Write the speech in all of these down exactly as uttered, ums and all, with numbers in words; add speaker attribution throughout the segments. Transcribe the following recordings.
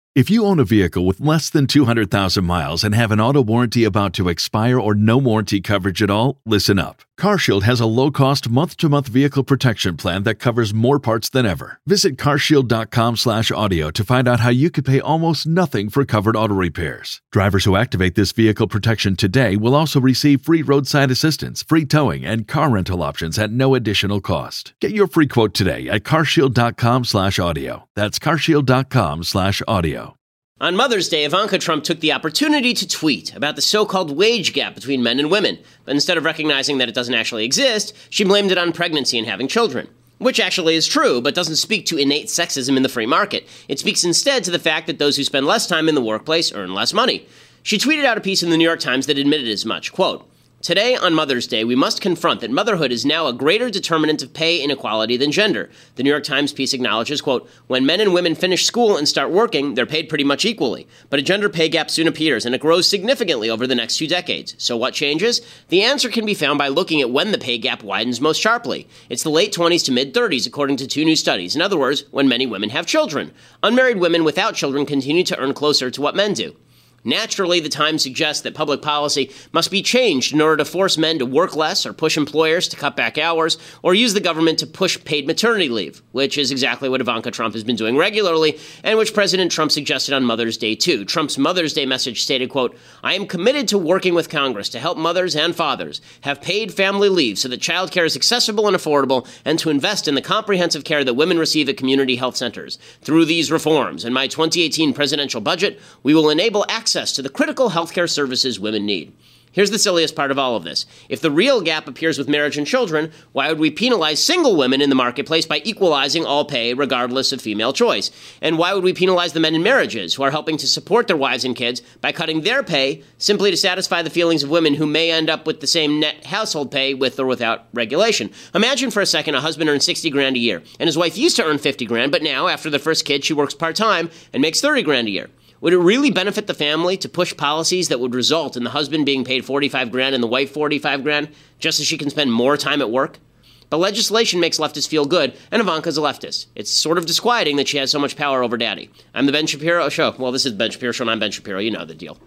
Speaker 1: If you own a vehicle with less than two hundred thousand miles and have an auto warranty about to expire or no warranty coverage at all, listen up. CarShield has a low-cost month-to-month vehicle protection plan that covers more parts than ever. Visit carshield.com slash audio to find out how you could pay almost nothing for covered auto repairs. Drivers who activate this vehicle protection today will also receive free roadside assistance, free towing, and car rental options at no additional cost. Get your free quote today at carshield.com slash audio. That's carshield.com slash audio.
Speaker 2: On Mother's Day, Ivanka Trump took the opportunity to tweet about the so-called wage gap between men and women, but instead of recognizing that it doesn't actually exist, she blamed it on pregnancy and having children. Which actually is true, but doesn't speak to innate sexism in the free market. It speaks instead to the fact that those who spend less time in the workplace earn less money. She tweeted out a piece in the New York Times that admitted as much, quote, "Today, on Mother's Day, we must confront that motherhood is now a greater determinant of pay inequality than gender." The New York Times piece acknowledges, quote, "When men and women finish school and start working, they're paid pretty much equally. But a gender pay gap soon appears, and it grows significantly over the next two decades. So what changes? The answer can be found by looking at when the pay gap widens most sharply. It's the late twenties to mid-thirties, according to two new studies. In other words, when many women have children. Unmarried women without children continue to earn closer to what men do. Naturally, the Times suggests that public policy must be changed in order to force men to work less or push employers to cut back hours or use the government to push paid maternity leave, which is exactly what Ivanka Trump has been doing regularly and which President Trump suggested on Mother's Day, too. Trump's Mother's Day message stated, quote, "I am committed to working with Congress to help mothers and fathers have paid family leave so that child care is accessible and affordable and to invest in the comprehensive care that women receive at community health centers. Through these reforms and my twenty eighteen presidential budget, we will enable access access to the critical healthcare services women need." Here's the silliest part of all of this. If the real gap appears with marriage and children, why would we penalize single women in the marketplace by equalizing all pay regardless of female choice? And why would we penalize the men in marriages who are helping to support their wives and kids by cutting their pay simply to satisfy the feelings of women who may end up with the same net household pay with or without regulation? Imagine for a second a husband earns sixty grand a year, and his wife used to earn fifty grand, but now, after the first kid, she works part-time and makes thirty grand a year. Would it really benefit the family to push policies that would result in the husband being paid forty-five grand and the wife forty-five grand just so she can spend more time at work? But legislation makes leftists feel good, and Ivanka's a leftist. It's sort of disquieting that she has so much power over daddy. I'm the Ben Shapiro Show. Well, this is the Ben Shapiro Show, and I'm Ben Shapiro. You know the deal.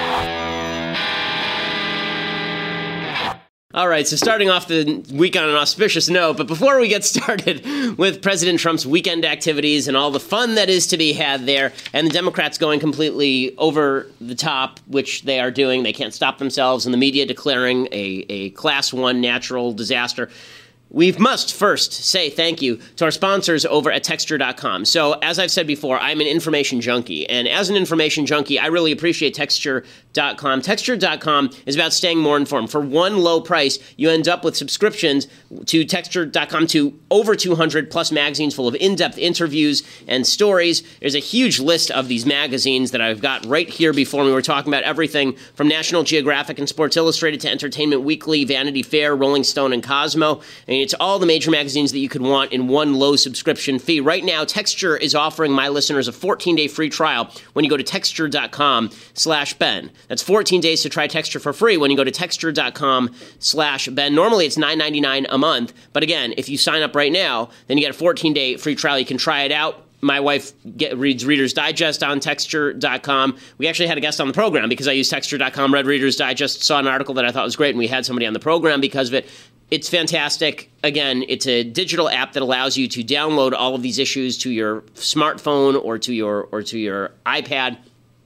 Speaker 2: All right, so starting off the week on an auspicious note, but before we get started with President Trump's weekend activities and all the fun that is to be had there, and the Democrats going completely over the top, which they are doing, they can't stop themselves, and the media declaring a, a class one natural disaster, we must first say thank you to our sponsors over at Texture dot com. So, as I've said before, I'm an information junkie. And as an information junkie, I really appreciate Texture dot com. Texture dot com is about staying more informed. For one low price, you end up with subscriptions to Texture dot com to over two hundred plus magazines full of in-depth interviews and stories. There's a huge list of these magazines that I've got right here before me. We're talking about everything from National Geographic and Sports Illustrated to Entertainment Weekly, Vanity Fair, Rolling Stone, and Cosmo. And it's all the major magazines that you could want in one low subscription fee. Right now, Texture is offering my listeners a fourteen-day free trial when you go to Texture dot com slash Ben. That's fourteen days to try Texture for free when you go to Texture dot com slash Ben. Normally, it's nine ninety-nine a month. But again, if you sign up right now, then you get a fourteen-day free trial. You can try it out. My wife get, reads Reader's Digest on Texture dot com. We actually had a guest on the program because I used Texture dot com, read Reader's Digest, saw an article that I thought was great, and we had somebody on the program because of it. It's fantastic. Again, it's a digital app that allows you to download all of these issues to your smartphone or to your or to your iPad.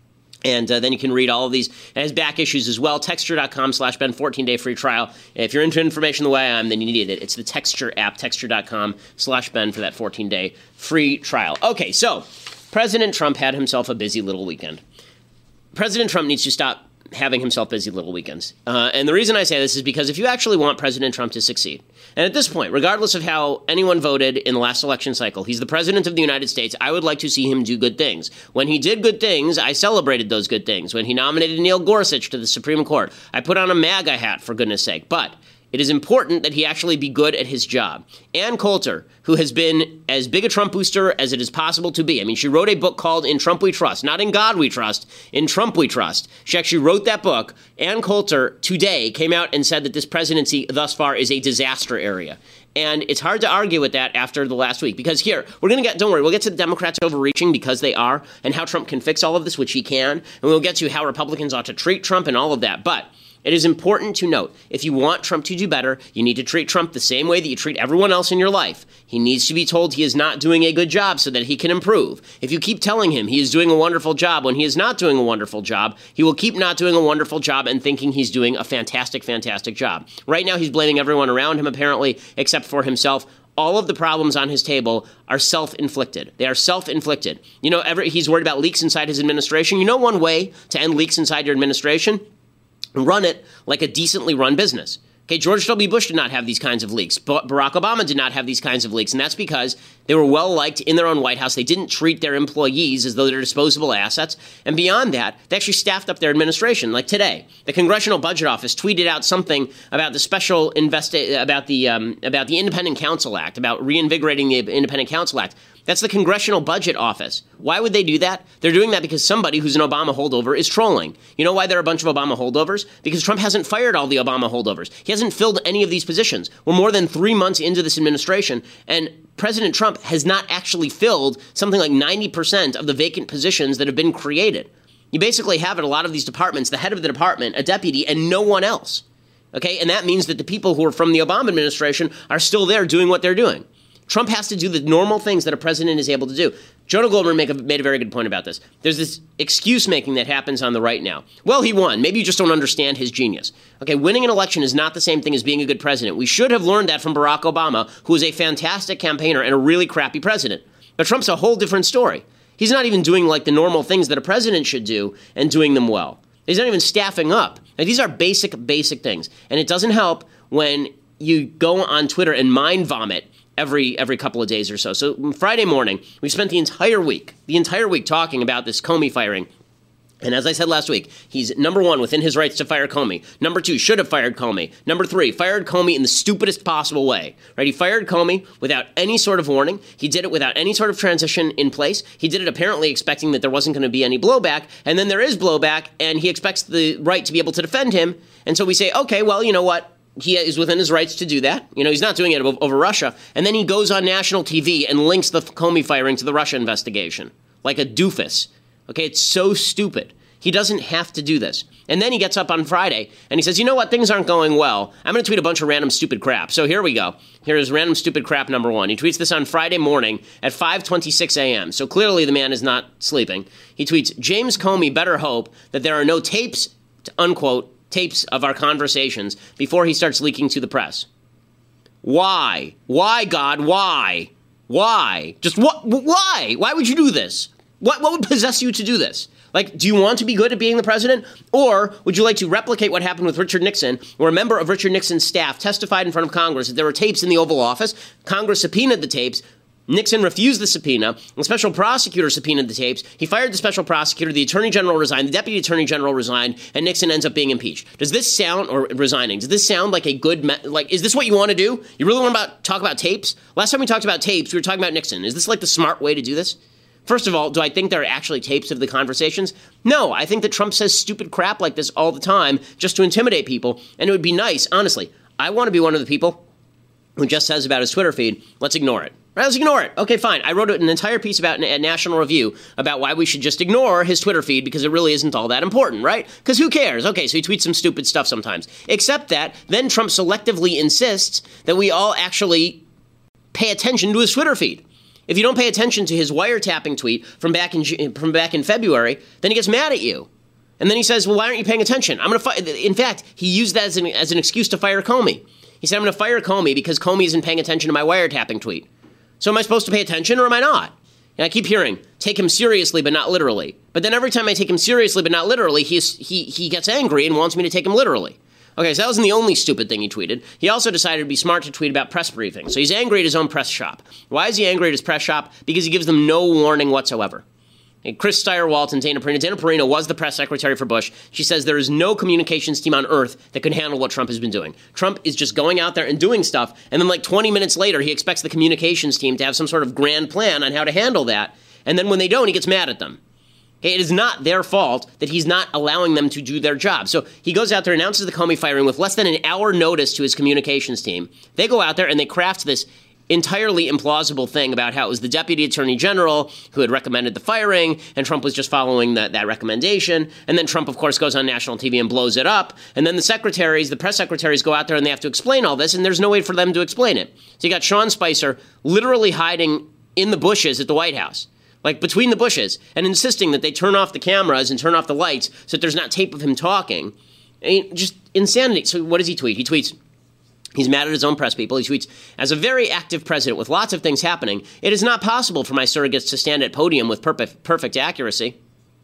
Speaker 2: And uh, then you can read all of these. It has back issues as well. Texture dot com slash Ben, fourteen-day free trial. If you're into information the way I am, then you need it. It's the Texture app, Texture dot com slash Ben for that fourteen-day free trial. Okay, so President Trump had himself a busy little weekend. President Trump needs to stop having himself busy little weekends. Uh, and the reason I say this is because if you actually want President Trump to succeed, and at this point, regardless of how anyone voted in the last election cycle, he's the president of the United States, I would like to see him do good things. When he did good things, I celebrated those good things. When he nominated Neil Gorsuch to the Supreme Court, I put on a MAGA hat, for goodness sake. But It is important that he actually be good at his job. Ann Coulter, who has been as big a Trump booster as it is possible to be. I mean, she wrote a book called In Trump We Trust, not In God We Trust, In Trump We Trust. She actually wrote that book. Ann Coulter today came out and said that this presidency thus far is a disaster area. And it's hard to argue with that after the last week, because here, we're going to get, don't worry, we'll get to the Democrats overreaching because they are, and how Trump can fix all of this, which he can, and we'll get to how Republicans ought to treat Trump and all of that. But it is important to note, if you want Trump to do better, you need to treat Trump the same way that you treat everyone else in your life. He needs to be told he is not doing a good job so that he can improve. If you keep telling him he is doing a wonderful job when he is not doing a wonderful job, he will keep not doing a wonderful job and thinking he's doing a fantastic, fantastic job. Right now, he's blaming everyone around him, apparently, except for himself. All of the problems on his table are self-inflicted. They are self-inflicted. You know, every, he's worried about leaks inside his administration. You know one way to end leaks inside your administration? Run it like a decently run business. Okay, George W. Bush did not have these kinds of leaks. Barack Obama did not have these kinds of leaks, and that's because they were well-liked in their own White House. They didn't treat their employees as though they're disposable assets. And beyond that, they actually staffed up their administration. Like today, the Congressional Budget Office tweeted out something about the special investi- about the um, about the Independent Counsel Act, about reinvigorating the Independent Counsel Act. That's the Congressional Budget Office. Why would they do that? They're doing that because somebody who's an Obama holdover is trolling. You know why there are a bunch of Obama holdovers? Because Trump hasn't fired all the Obama holdovers. He hasn't filled any of these positions. We're more than three months into this administration, and President Trump has not actually filled something like ninety percent of the vacant positions that have been created. You basically have at a lot of these departments, the head of the department, a deputy, and no one else. Okay, and that means that the people who are from the Obama administration are still there doing what they're doing. Trump has to do the normal things that a president is able to do. Jonah Goldman make a, made a very good point about this. There's this excuse-making that happens on the right now. Well, he won. Maybe you just don't understand his genius. Okay, winning an election is not the same thing as being a good president. We should have learned that from Barack Obama, who is a fantastic campaigner and a really crappy president. But Trump's a whole different story. He's not even doing like the normal things that a president should do and doing them well. He's not even staffing up. Now, these are basic, basic things. And it doesn't help when you go on Twitter and mind vomit every every couple of days or so. So Friday morning, we spent the entire week, the entire week talking about this Comey firing. And as I said last week, he's number one within his rights to fire Comey. Number two, should have fired Comey. Number three, fired Comey in the stupidest possible way. Right? He fired Comey without any sort of warning. He did it without any sort of transition in place. He did it apparently expecting that there wasn't going to be any blowback. And then there is blowback, and he expects the right to be able to defend him. And so we say, okay, well, you know what? He is within his rights to do that. You know, he's not doing it over Russia. And then he goes on national T V and links the Comey firing to the Russia investigation. Like a doofus. Okay, it's so stupid. He doesn't have to do this. And then he gets up on Friday and he says, you know what, things aren't going well. I'm going to tweet a bunch of random stupid crap. So here we go. Here is random stupid crap number one. He tweets this on Friday morning at five twenty-six a.m. So clearly the man is not sleeping. He tweets, James Comey better hope that there are no tapes, unquote, tapes of our conversations before he starts leaking to the press. Why? Why, God? Why? Why? Just what? Why? Why would you do this? What, what would possess you to do this? Like, do you want to be good at being the president? Or would you like to replicate what happened with Richard Nixon, where a member of Richard Nixon's staff testified in front of Congress that there were tapes in the Oval Office? Congress subpoenaed the tapes. Nixon refused the subpoena. The special prosecutor subpoenaed the tapes. He fired the special prosecutor. The attorney general resigned. The deputy attorney general resigned. And Nixon ends up being impeached. Does this sound, or resigning, does this sound like a good, me- like, is this what you want to do? You really want to talk about tapes? Last time we talked about tapes, we were talking about Nixon. Is this like the smart way to do this? First of all, do I think there are actually tapes of the conversations? No, I think that Trump says stupid crap like this all the time just to intimidate people. And it would be nice, honestly. I want to be one of the people who just says about his Twitter feed, let's ignore it. Right, let's ignore it. Okay, fine. I wrote an entire piece about at National Review about why we should just ignore his Twitter feed because it really isn't all that important, right? Because who cares? Okay, so he tweets some stupid stuff sometimes. Except that then Trump selectively insists that we all actually pay attention to his Twitter feed. If you don't pay attention to his wiretapping tweet from back in from back in February, then he gets mad at you. And then he says, well, why aren't you paying attention? I'm going to fi-. In fact, he used that as an, as an excuse to fire Comey. He said, I'm going to fire Comey because Comey isn't paying attention to my wiretapping tweet. So am I supposed to pay attention or am I not? And I keep hearing, take him seriously but not literally. But then every time I take him seriously but not literally, he, is, he, he gets angry and wants me to take him literally. Okay, so that wasn't the only stupid thing he tweeted. He also decided to be smart to tweet about press briefings. So he's angry at his own press shop. Why is he angry at his press shop? Because he gives them no warning whatsoever. And Chris Stirewalt and Dana Perino. Dana Perino was the press secretary for Bush. She says there is no communications team on earth that could handle what Trump has been doing. Trump is just going out there and doing stuff, and then like twenty minutes later, he expects the communications team to have some sort of grand plan on how to handle that. And then when they don't, he gets mad at them. Okay, it is not their fault that he's not allowing them to do their job. So he goes out there, announces the Comey firing with less than an hour notice to his communications team. They go out there and they craft this entirely implausible thing about how it was the deputy attorney general who had recommended the firing, and Trump was just following that, that recommendation. And then Trump, of course, goes on national T V and blows it up. And then the secretaries, the press secretaries go out there and they have to explain all this, and there's no way for them to explain it. So you got Sean Spicer literally hiding in the bushes at the White House, like between the bushes, and insisting that they turn off the cameras and turn off the lights so that there's not tape of him talking. I mean, just insanity. So what does he tweet? He tweets, he's mad at his own press people. He tweets, as a very active president with lots of things happening, it is not possible for my surrogates to stand at podium with perfect, perfect accuracy.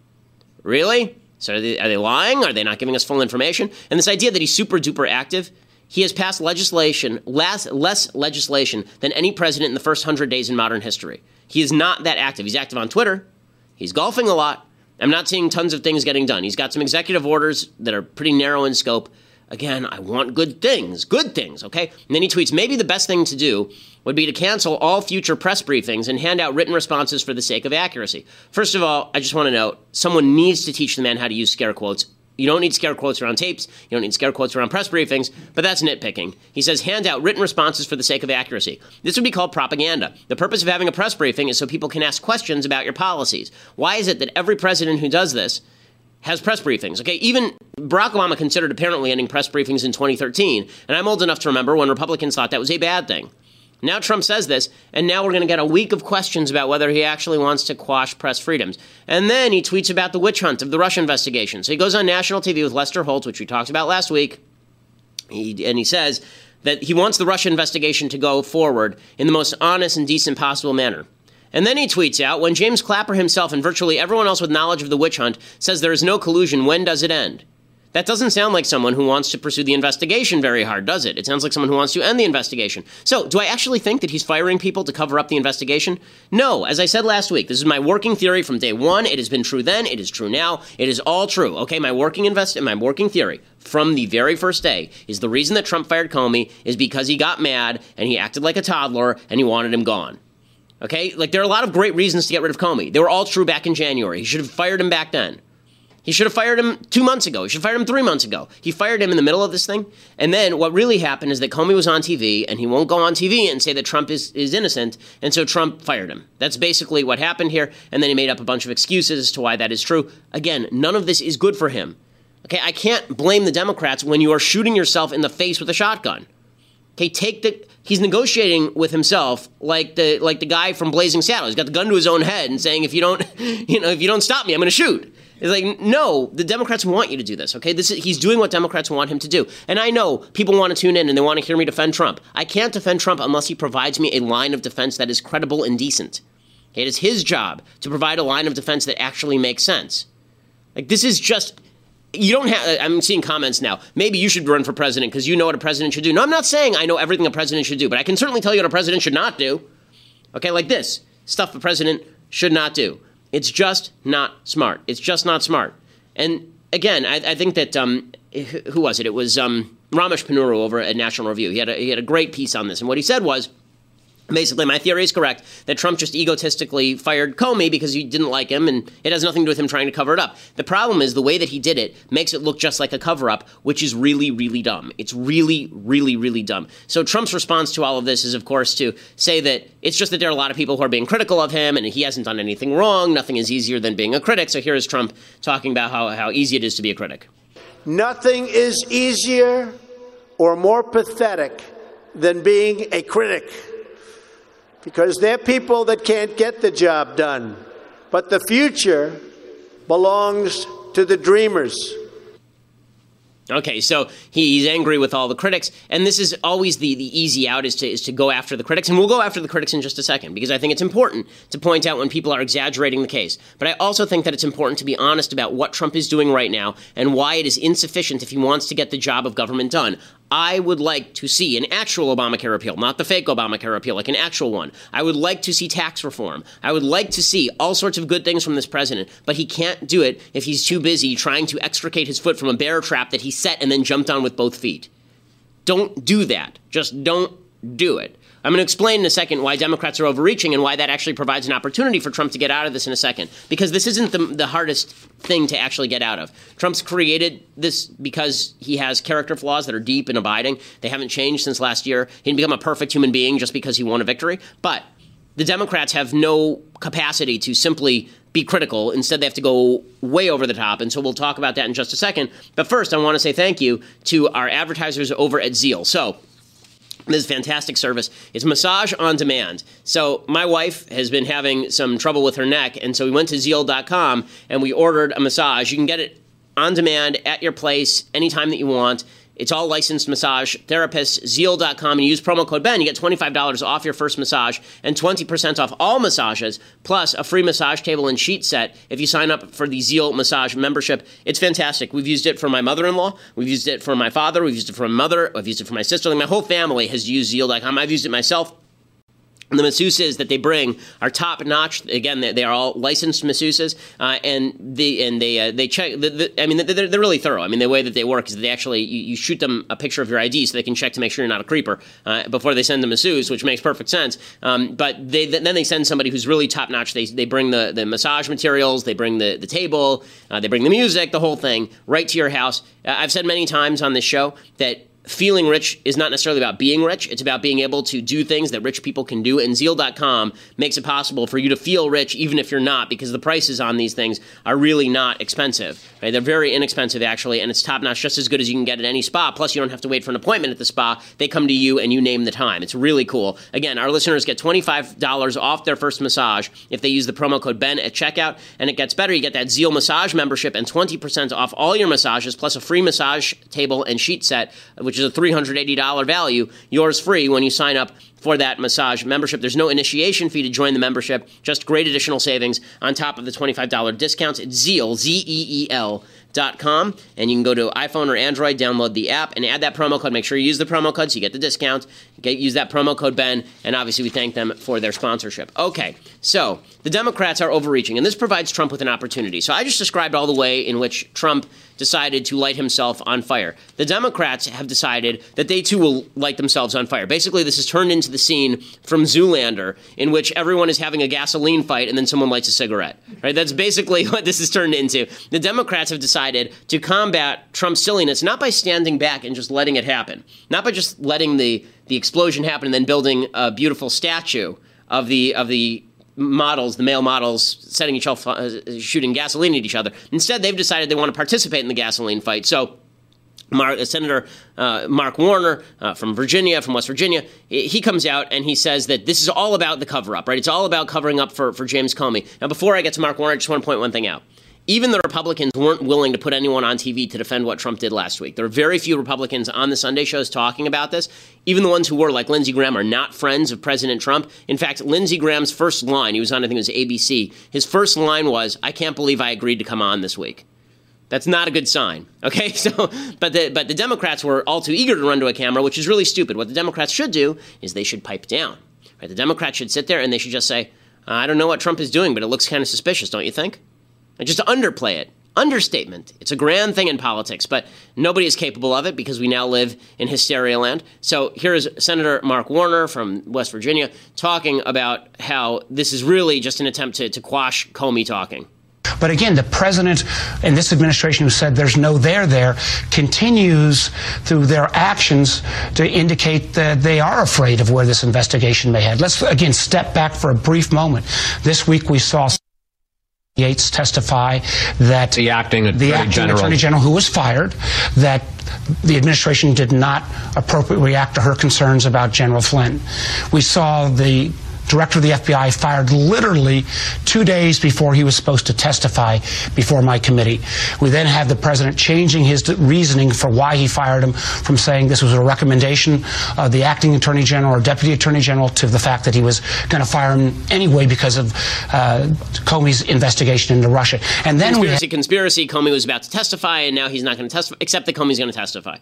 Speaker 2: Really? So are they, are they lying? Are they not giving us full information? And this idea that he's super duper active, he has passed legislation, less, less legislation than any president in the first hundred days in modern history. He is not that active. He's active on Twitter. He's golfing a lot. I'm not seeing tons of things getting done. He's got some executive orders that are pretty narrow in scope. Again, I want good things, good things, okay? And then he tweets, maybe the best thing to do would be to cancel all future press briefings and hand out written responses for the sake of accuracy. First of all, I just want to note, someone needs to teach the man how to use scare quotes. You don't need scare quotes around tapes. You don't need scare quotes around press briefings, but that's nitpicking. He says, hand out written responses for the sake of accuracy. This would be called propaganda. The purpose of having a press briefing is so people can ask questions about your policies. Why is it that every president who does this has press briefings? Okay, even Barack Obama considered apparently ending press briefings in twenty thirteen, and I'm old enough to remember when Republicans thought that was a bad thing. Now Trump says this, and now we're going to get a week of questions about whether he actually wants to quash press freedoms. And then he tweets about the witch hunt of the Russia investigation. So he goes on national T V with Lester Holt, which we talked about last week, he, and he says that he wants the Russia investigation to go forward in the most honest and decent possible manner. And then he tweets out, when James Clapper himself and virtually everyone else with knowledge of the witch hunt says there is no collusion, when does it end? That doesn't sound like someone who wants to pursue the investigation very hard, does it? It sounds like someone who wants to end the investigation. So, do I actually think that he's firing people to cover up the investigation? No. As I said last week, this is my working theory from day one. It has been true then. It is true now. It is all true. Okay, my working invest- my working theory from the very first day is the reason that Trump fired Comey is because he got mad and he acted like a toddler and he wanted him gone. Okay? Like, there are a lot of great reasons to get rid of Comey. They were all true back in January. He should have fired him back then. He should have fired him two months ago. He should have fired him three months ago. He fired him in the middle of this thing. And then what really happened is that Comey was on T V, and he won't go on T V and say that Trump is, is innocent, and so Trump fired him. That's basically what happened here, and then he made up a bunch of excuses as to why that is true. Again, none of this is good for him. Okay, I can't blame the Democrats when you are shooting yourself in the face with a shotgun. Okay, take the... He's negotiating with himself like the like the guy from Blazing Saddles. He's got the gun to his own head and saying, if you don't, you know, if you don't stop me, I'm going to shoot. It's like, no, the Democrats want you to do this, okay? This is, he's doing what Democrats want him to do. And I know people want to tune in and they want to hear me defend Trump. I can't defend Trump unless he provides me a line of defense that is credible and decent. Okay, it is his job to provide a line of defense that actually makes sense. Like, this is just... You don't have, I'm seeing comments now, maybe you should run for president because you know what a president should do. No, I'm not saying I know everything a president should do, but I can certainly tell you what a president should not do. Okay, like this, stuff a president should not do. It's just not smart. It's just not smart. And again, I, I think that, um, who was it? It was um, Ramesh Ponnuru over at National Review. He had, a, he had a great piece on this, and what he said was, basically, my theory is correct, that Trump just egotistically fired Comey because he didn't like him, and it has nothing to do with him trying to cover it up. The problem is the way that he did it makes it look just like a cover-up, which is really, really dumb. It's really, really, really dumb. So Trump's response to all of this is, of course, to say that it's just that there are a lot of people who are being critical of him, and he hasn't done anything wrong. Nothing is easier than being a critic. So here is Trump talking about how, how easy it is to be a critic.
Speaker 3: Nothing is easier or more pathetic than being a critic. Because they're people that can't get the job done. But the future belongs to the dreamers.
Speaker 2: Okay, so he's angry with all the critics, and this is always the, the easy out is to is to go after the critics, and we'll go after the critics in just a second, because I think it's important to point out when people are exaggerating the case. But I also think that it's important to be honest about what Trump is doing right now and why it is insufficient if he wants to get the job of government done. I would like to see an actual Obamacare repeal, not the fake Obamacare repeal, like an actual one. I would like to see tax reform. I would like to see all sorts of good things from this president, but he can't do it if he's too busy trying to extricate his foot from a bear trap that he set and then jumped on with both feet. Don't do that. Just don't do it. I'm going to explain in a second why Democrats are overreaching and why that actually provides an opportunity for Trump to get out of this in a second. Because this isn't the, the hardest thing to actually get out of. Trump's created this because he has character flaws that are deep and abiding. They haven't changed since last year. He didn't become a perfect human being just because he won a victory. But the Democrats have no capacity to simply be critical. Instead, they have to go way over the top. And so we'll talk about that in just a second. But first, I want to say thank you to our advertisers over at Zeal. So this is fantastic service. It's massage on demand. So my wife has been having some trouble with her neck, and so we went to zeal dot com and we ordered a massage. You can get it on demand at your place anytime that you want. It's all licensed massage therapists, zeal dot com, and use promo code Ben. You get twenty-five dollars off your first massage and twenty percent off all massages, plus a free massage table and sheet set if you sign up for the Zeal Massage membership. It's fantastic. We've used it for my mother-in-law. We've used it for my father. We've used it for my mother. I've used it for my sister. Like, my whole family has used zeal dot com. I've used it myself. And the masseuses that they bring are top notch. Again, they, they are all licensed masseuses, uh, and they and they uh, they check. The, the, I mean, they're, they're really thorough. I mean, the way that they work is that they actually you, you shoot them a picture of your I D so they can check to make sure you're not a creeper uh, before they send the masseuse, which makes perfect sense. Um, but they then they send somebody who's really top notch. They they bring the, the massage materials, they bring the the table, uh, they bring the music, the whole thing right to your house. Uh, I've said many times on this show that feeling rich is not necessarily about being rich. It's about being able to do things that rich people can do. And zeal dot com makes it possible for you to feel rich even if you're not, because the prices on these things are really not expensive. Right? They're very inexpensive, actually, and it's top-notch, just as good as you can get at any spa. Plus, you don't have to wait for an appointment at the spa. They come to you and you name the time. It's really cool. Again, our listeners get twenty-five dollars off their first massage if they use the promo code Ben at checkout. And it gets better. You get that Zeal Massage membership and twenty percent off all your massages, plus a free massage table and sheet set, which is a three hundred eighty dollars value, yours free when you sign up for that massage membership. There's no initiation fee to join the membership, just great additional savings on top of the twenty-five dollars discounts. It's Zeal, Z E E L dot com, and you can go to iPhone or Android, download the app, and add that promo code. Make sure you use the promo code so you get the discount. Get, use that promo code Ben, and obviously we thank them for their sponsorship. Okay, so the Democrats are overreaching, and this provides Trump with an opportunity. So I just described all the way in which Trump decided to light himself on fire. The Democrats have decided that they too will light themselves on fire. Basically, this has turned into the scene from Zoolander, in which everyone is having a gasoline fight and then someone lights a cigarette. Right? That's basically what this has turned into. The Democrats have decided to combat Trump's silliness not by standing back and just letting it happen, not by just letting the, the explosion happen and then building a beautiful statue of the of the models, the male models, setting each other, uh, shooting gasoline at each other. Instead, they've decided they want to participate in the gasoline fight. So Mark, uh, Senator uh, Mark Warner uh, from Virginia, from West Virginia, he comes out and he says that this is all about the cover-up, right? It's all about covering up for, for James Comey. Now, before I get to Mark Warner, I just want to point one thing out. Even the Republicans weren't willing to put anyone on T V to defend what Trump did last week. There are very few Republicans on the Sunday shows talking about this. Even the ones who were, like Lindsey Graham, are not friends of President Trump. In fact, Lindsey Graham's first line, he was on, I think it was A B C, his first line was, "I can't believe I agreed to come on this week." That's not a good sign, okay? So, but the but the Democrats were all too eager to run to a camera, which is really stupid. What the Democrats should do is they should pipe down. Right? The Democrats should sit there and they should just say, "I don't know what Trump is doing, but it looks kind of suspicious, don't you think?" And just to underplay it. Understatement. It's a grand thing in politics, but nobody is capable of it because we now live in hysteria land. So here is Senator Mark Warner from West Virginia talking about how this is really just an attempt to, to quash Comey talking.
Speaker 4: But again, the president and this administration who said there's no there there continues through their actions to indicate that they are afraid of where this investigation may head. Let's, again, step back for a brief moment. This week we saw Yates testify that
Speaker 5: the acting,
Speaker 4: the acting
Speaker 5: General.
Speaker 4: Attorney General, who was fired, that the administration did not appropriately react to her concerns about General Flynn. We saw the director of the F B I fired literally two days before he was supposed to testify before my committee. We then had the president changing his reasoning for why he fired him from saying this was a recommendation of the acting attorney general or deputy attorney general to the fact that he was going to fire him anyway because of uh, Comey's investigation into Russia. And then
Speaker 2: conspiracy,
Speaker 4: we
Speaker 2: conspiracy. Comey was about to testify, and now he's not going to testify, except that Comey's going to testify.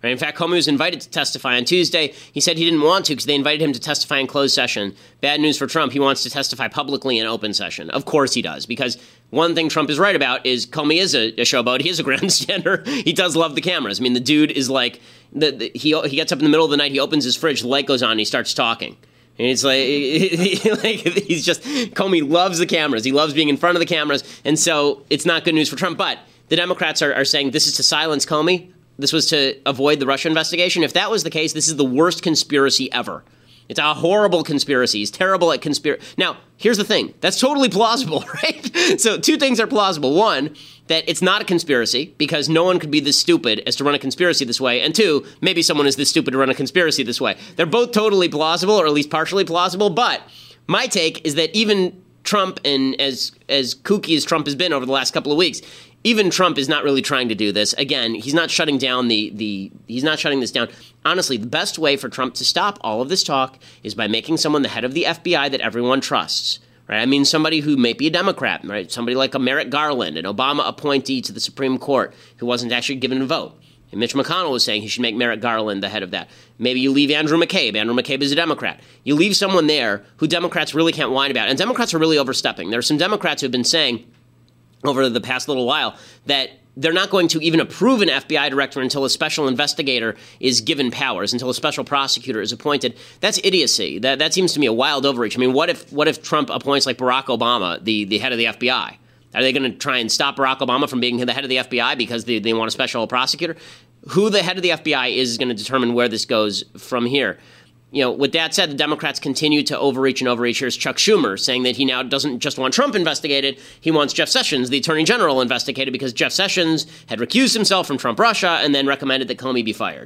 Speaker 2: Right? In fact, Comey was invited to testify on Tuesday. He said he didn't want to because they invited him to testify in closed session. Bad news for Trump. He wants to testify publicly in open session. Of course he does, because one thing Trump is right about is Comey is a, a showboat. He is a grandstander. He does love the cameras. I mean, the dude is like, the, the, he he gets up in the middle of the night, he opens his fridge, the light goes on, and he starts talking. And it's like, like he's just, Comey loves the cameras. He loves being in front of the cameras. And so it's not good news for Trump. But the Democrats are, are saying this is to silence Comey. This was to avoid the Russia investigation. If that was the case, this is the worst conspiracy ever. It's a horrible conspiracy. He's terrible at conspiracy. Now, here's the thing. That's totally plausible, right? So two things are plausible. One, that it's not a conspiracy because no one could be this stupid as to run a conspiracy this way. And two, maybe someone is this stupid to run a conspiracy this way. They're both totally plausible, or at least partially plausible. But my take is that even Trump, and as as kooky as Trump has been over the last couple of weeks, even Trump is not really trying to do this. Again, he's not shutting down the, the he's not shutting this down. Honestly, the best way for Trump to stop all of this talk is by making someone the head of the F B I that everyone trusts. Right? I mean, somebody who may be a Democrat, right? Somebody like a Merrick Garland, an Obama appointee to the Supreme Court who wasn't actually given a vote. And Mitch McConnell was saying he should make Merrick Garland the head of that. Maybe you leave Andrew McCabe. Andrew McCabe is a Democrat. You leave someone there who Democrats really can't whine about. And Democrats are really overstepping. There are some Democrats who have been saying over the past little while that they're not going to even approve an F B I director until a special investigator is given powers, until a special prosecutor is appointed. That's idiocy. That that seems to me a wild overreach. I mean, what if what if Trump appoints like Barack Obama, the, the head of the F B I? Are they going to try and stop Barack Obama from being the head of the F B I because they, they want a special prosecutor? Who the head of the F B I is is going to determine where this goes from here. You know, with that said, the Democrats continue to overreach and overreach. Here's Chuck Schumer saying that he now doesn't just want Trump investigated. He wants Jeff Sessions, the attorney general, investigated because Jeff Sessions had recused himself from Trump Russia and then recommended that Comey be fired.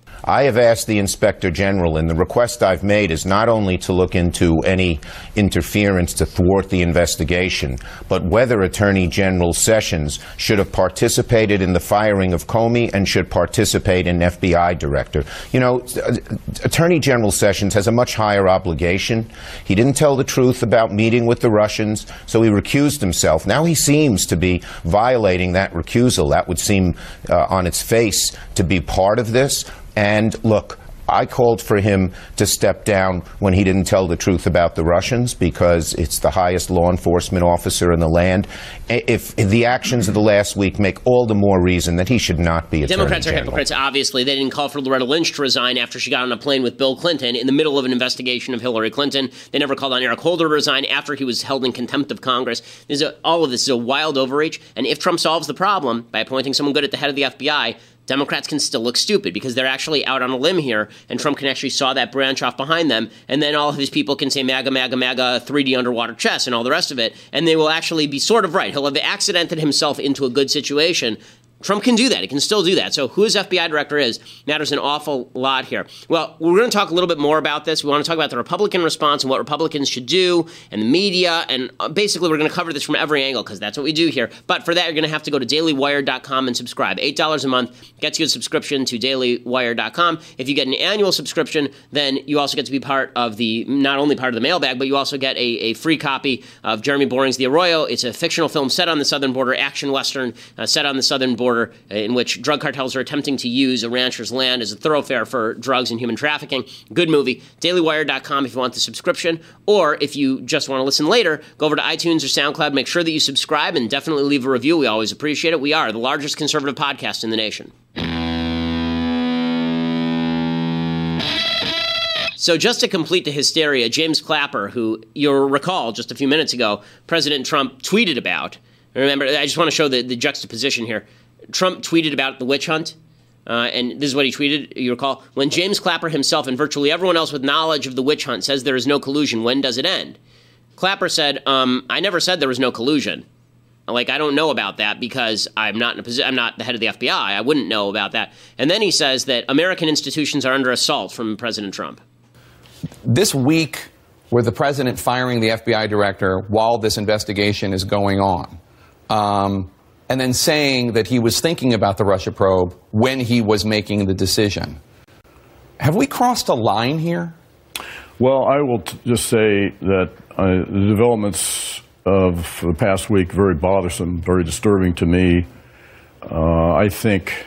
Speaker 5: I have asked the Inspector General, and the request I've made is not only to look into any interference to thwart the investigation, but whether Attorney General Sessions should have participated in the firing of Comey and should participate in F B I director. You know, Attorney General Sessions has a much higher obligation. He didn't tell the truth about meeting with the Russians, so he recused himself. Now he seems to be violating that recusal. That would seem uh, on its face to be part of this. And look, I called for him to step down when he didn't tell the truth about the Russians because it's the highest law enforcement officer in the land. If, if the actions of the last week make all the more reason that he should not be Attorney
Speaker 2: Democrats
Speaker 5: General.
Speaker 2: are hypocrites, obviously. They didn't call for Loretta Lynch to resign after she got on a plane with Bill Clinton in the middle of an investigation of Hillary Clinton. They never called on Eric Holder to resign after he was held in contempt of Congress. There's a, all of this is a wild overreach. And if Trump solves the problem by appointing someone good at the head of the F B I, Democrats can still look stupid because they're actually out on a limb here, and Trump can actually saw that branch off behind them, and then all of his people can say MAGA, MAGA, MAGA, three D underwater chess, and all the rest of it, and they will actually be sort of right. He'll have accidented himself into a good situation. Trump can do that. He can still do that. So who his F B I director is matters an awful lot here. Well, we're going to talk a little bit more about this. We want to talk about the Republican response and what Republicans should do and the media. And basically, we're going to cover this from every angle because that's what we do here. But for that, you're going to have to go to daily wire dot com and subscribe. eight dollars a month gets you a subscription to daily wire dot com. If you get an annual subscription, then you also get to be part of the, not only part of the mailbag, but you also get a, a free copy of Jeremy Boring's The Arroyo. It's a fictional film set on the southern border, action western uh, set on the southern border, in which drug cartels are attempting to use a rancher's land as a thoroughfare for drugs and human trafficking. Good movie. daily wire dot com if you want the subscription. Or if you just want to listen later, go over to iTunes or SoundCloud. Make sure that you subscribe and definitely leave a review. We always appreciate it. We are the largest conservative podcast in the nation. So just to complete the hysteria, James Clapper, who you'll recall just a few minutes ago, President Trump tweeted about. Remember, I just want to show the, the juxtaposition here. Trump tweeted about the witch hunt, uh, and this is what he tweeted, you recall. When James Clapper himself and virtually everyone else with knowledge of the witch hunt says there is no collusion, when does it end? Clapper said, um, I never said there was no collusion. Like, I don't know about that because I'm not in a position, I'm not the head of the F B I. I wouldn't know about that. And then he says that American institutions are under assault from President Trump.
Speaker 6: This week, with the president firing the F B I director while this investigation is going on, um, and then saying that he was thinking about the Russia probe when he was making the decision. Have we crossed a line here?
Speaker 7: Well, I will t- just say that uh, the developments of the past week very bothersome, very disturbing to me. Uh, I think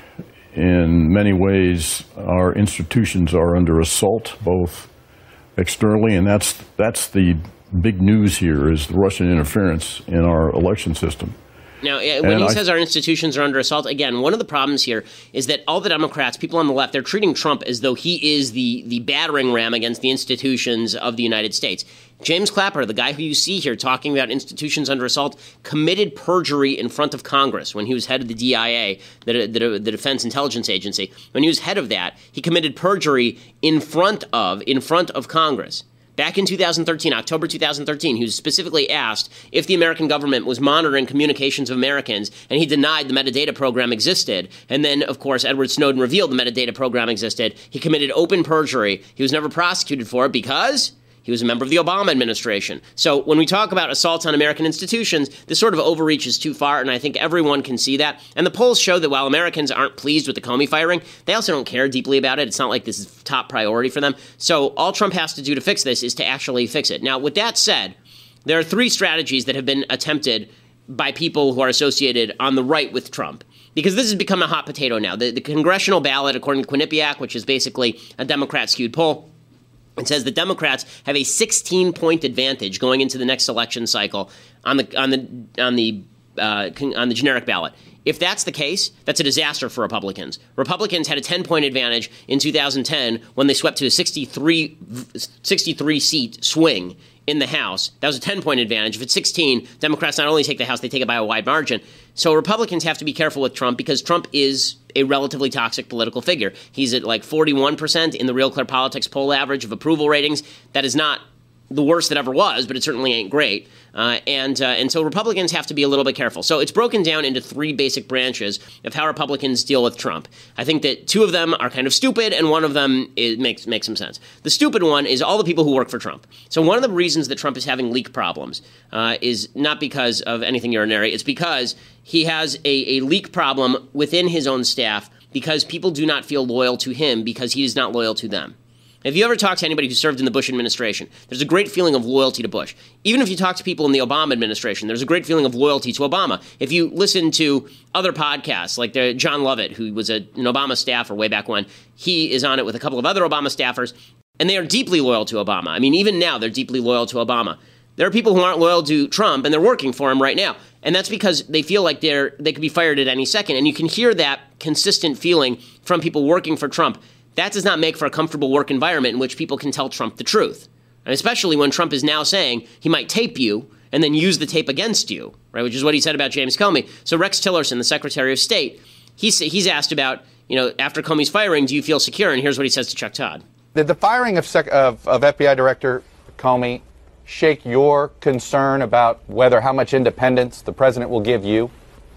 Speaker 7: in many ways, our institutions are under assault, both externally, and that's that's the big news here, is the Russian interference in our election system.
Speaker 2: Now, when
Speaker 7: and
Speaker 2: he
Speaker 7: I,
Speaker 2: says our institutions are under assault, again, one of the problems here is that all the Democrats, people on the left, they're treating Trump as though he is the, the battering ram against the institutions of the United States. James Clapper, the guy who you see here talking about institutions under assault, committed perjury in front of Congress when he was head of the D I A, the, the, the Defense Intelligence Agency. When he was head of that, he committed perjury in front of, in front of Congress. Back in two thousand thirteen, October two thousand thirteen, he was specifically asked if the American government was monitoring communications of Americans, and he denied the metadata program existed. And then, of course, Edward Snowden revealed the metadata program existed. He committed open perjury. He was never prosecuted for it because he was a member of the Obama administration. So when we talk about assaults on American institutions, this sort of overreaches too far, and I think everyone can see that. And the polls show that while Americans aren't pleased with the Comey firing, they also don't care deeply about it. It's not like this is top priority for them. So all Trump has to do to fix this is to actually fix it. Now, with that said, there are three strategies that have been attempted by people who are associated on the right with Trump, because this has become a hot potato now. The, the congressional ballot, according to Quinnipiac, which is basically a Democrat-skewed poll, it says the Democrats have a sixteen-point advantage going into the next election cycle on the on the on the uh, on the generic ballot. If that's the case, that's a disaster for Republicans. Republicans had a ten-point advantage in two thousand ten when they swept to a sixty-three, sixty-three seat swing in the House. That was a ten-point advantage. If it's sixteen, Democrats not only take the House, they take it by a wide margin. So Republicans have to be careful with Trump because Trump is a relatively toxic political figure. He's at like forty-one percent in the Real Clear Politics poll average of approval ratings. That is not the worst that ever was, but it certainly ain't great. Uh, and uh, and so Republicans have to be a little bit careful. So it's broken down into three basic branches of how Republicans deal with Trump. I think that two of them are kind of stupid, and one of them is, makes makes some sense. The stupid one is all the people who work for Trump. So one of the reasons that Trump is having leak problems uh, is not because of anything urinary. It's because he has a, a leak problem within his own staff because people do not feel loyal to him because he is not loyal to them. If you ever talk to anybody who served in the Bush administration, there's a great feeling of loyalty to Bush. Even if you talk to people in the Obama administration, there's a great feeling of loyalty to Obama. If you listen to other podcasts, like the John Lovett, who was a, an Obama staffer way back when, he is on it with a couple of other Obama staffers, and they are deeply loyal to Obama. I mean, even now, they're deeply loyal to Obama. There are people who aren't loyal to Trump, and they're working for him right now. And that's because they feel like they're they could be fired at any second. And you can hear that consistent feeling from people working for Trump. That does not make for a comfortable work environment in which people can tell Trump the truth. And especially when Trump is now saying he might tape you and then use the tape against you, right? Which is what he said about James Comey. So Rex Tillerson, the Secretary of State, he's, he's asked about, you know, after Comey's firing, do you feel secure? And here's what he says to Chuck Todd.
Speaker 8: Did the firing of, Sec- of, of F B I Director Comey shake your concern about whether how much independence the president will give you?